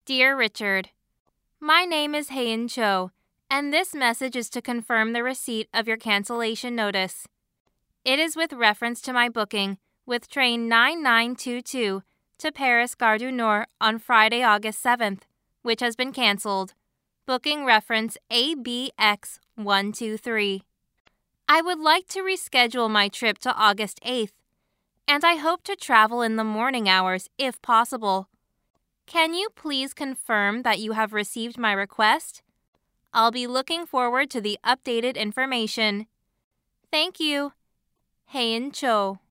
Dear Richard, my name is Heian Cho, and this message is to confirm the receipt of your cancellation notice. It is with reference to my booking with train 9922 to Paris Gare du Nord on Friday, August 7th, which has been cancelled. Booking reference ABX123. I would like to reschedule my trip to August 8th, and I hope to travel in the morning hours if possible. Can you please confirm that you have received my request? I'll be looking forward to the updated information. Thank you. Heian Cho.